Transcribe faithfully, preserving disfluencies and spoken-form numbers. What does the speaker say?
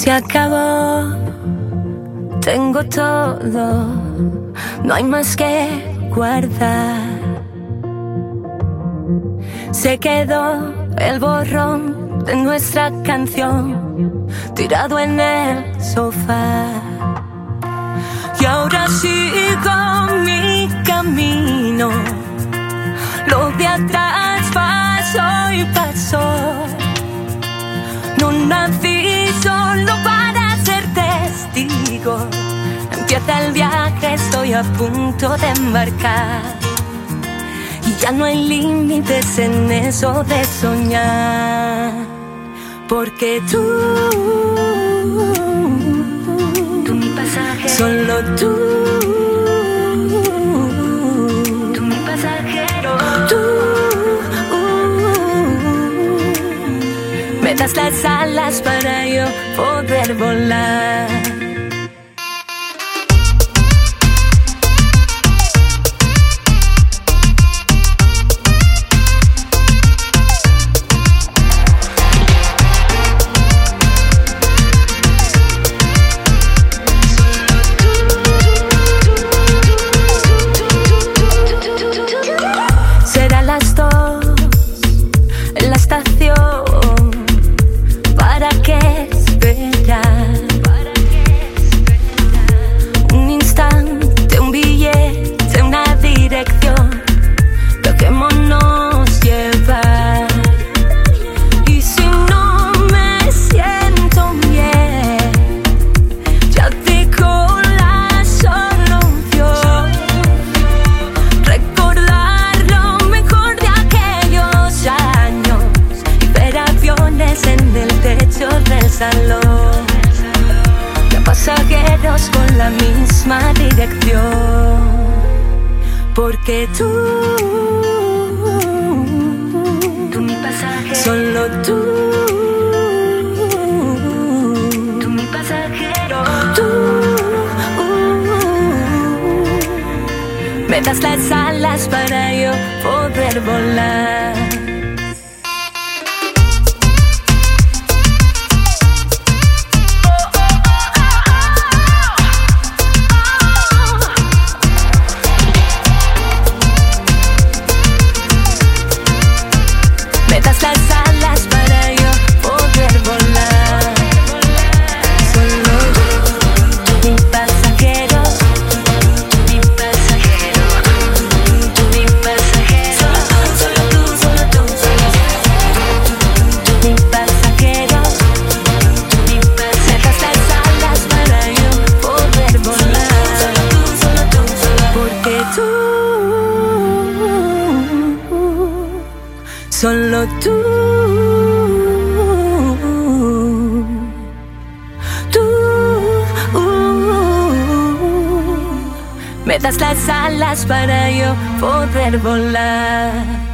Se acabó, tengo todo, no hay más que guardar. Se quedó el borrón de nuestra canción tirado en el sofá. Y ahora sigo mi camino, lo de atrás pasó y pasó. No nací solo para ser testigo. Empieza el viaje, estoy a punto de embarcar. Y ya no hay límites en eso de soñar. Porque tú, tú mi pasajero, solo tú, tú mi pasajero, tú me das las alas para yo poder volar. Será las dos en la estación. ¿Para qué esperar? Un instante, un billete, una dirección. Dejémonos llevar. Y si no me siento bien, ya digo la solución. Recordar lo mejor de aquellos años y ver aviones en el techo del salón, de pasajeros con la misma dirección. Porque tú, tú mi pasajero, solo tú, tú mi pasajero, tú me das las alas para yo poder volar. Me das las alas para yo poder volar. Solo tú, mi pasajero, mi pasajero, tú mi pasajero, solo tú, solo tú, tú mi pasajero, mi pasajero. me das las alas para yo poder volar. Solo tú, solo tú, solo Porque tú, solo tú, tú me das las alas para yo poder volar.